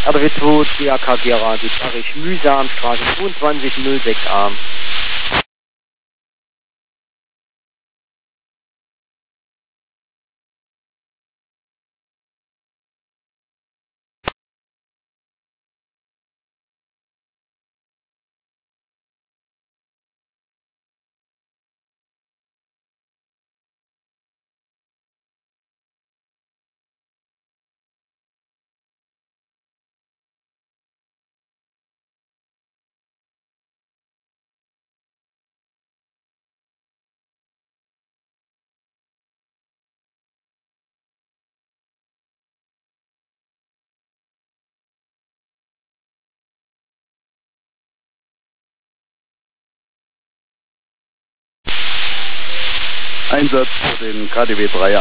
RW2 DAK Gera, Südbarisch Mühsam, Straße 2206a. Einsatz für den KDW 3